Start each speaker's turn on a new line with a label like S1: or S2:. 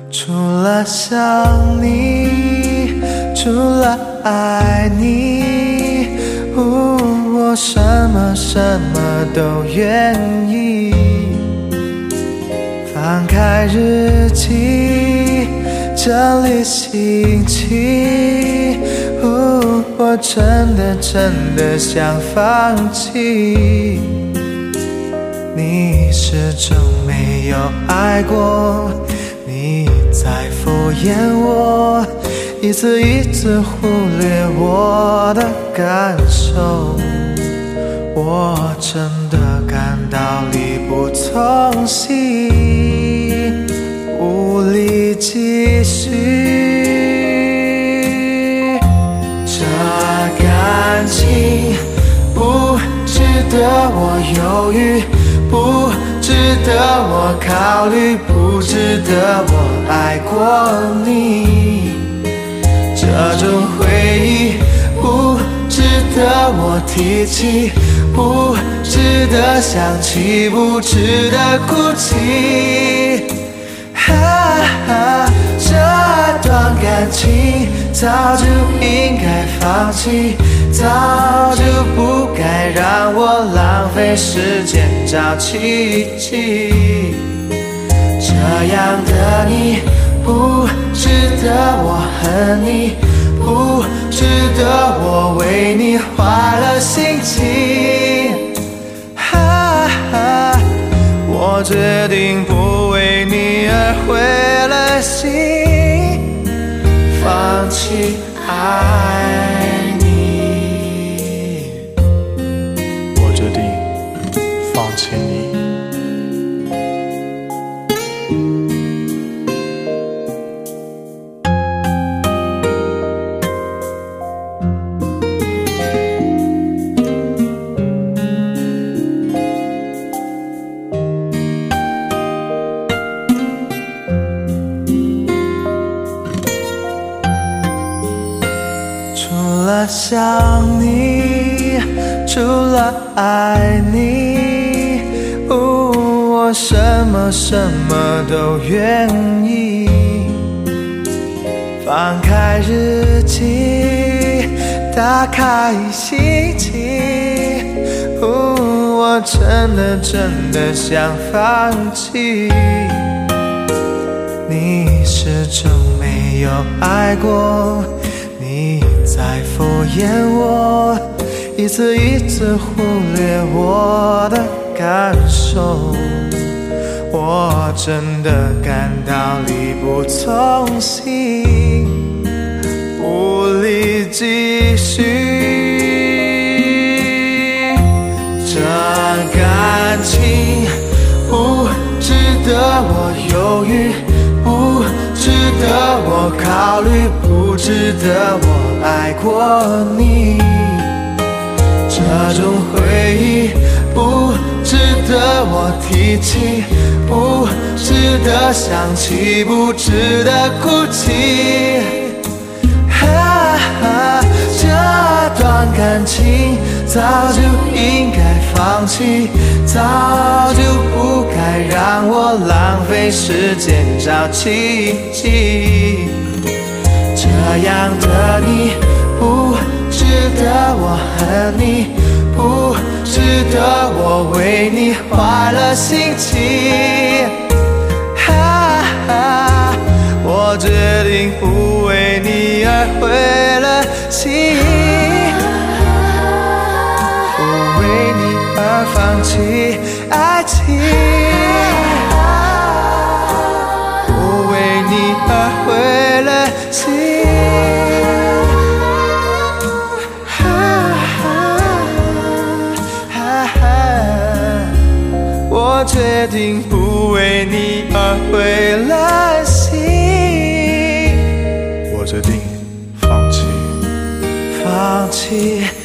S1: 除了想你，除了爱你，我什么都愿意。翻开日记，整理心情，我真的想放弃。你始终没有爱过，你在敷衍我，一次忽略我的感受。我真的感到力不从心，无力继续。这感情不值得我犹豫，不值得我考虑，不值得我爱过你。这种回忆不值得我提起，不值得想起，不值得哭泣。这段感情早就应该放弃，早就不该让我浪费时间找奇迹。这样的你不值得我恨你，不值得我为你花了心情。我决定不为你而灰了心，放弃爱你。
S2: 我决定放弃你。
S1: 除了想你，除了爱你，我什么都愿意。翻开日记，打开心情，我真的想放弃。你始终没有爱过，你在敷衍我，一次忽略我的感受。我真的感到力不从心，无力继续。这感情不值得我犹豫，不值得我考虑，不值得我爱过你。这种回忆不值得我提起，不值得想起，不值得哭泣。这段感情早就应该放弃，早就不该让我浪费时间找奇迹。这样的你不值得我恨你，不值得我为你花了心情。我决定不为你而灰了心，不为你而放弃爱情，不为你而灰了心。我决定不为你而灰了心，
S2: 我决定放弃。
S1: 放弃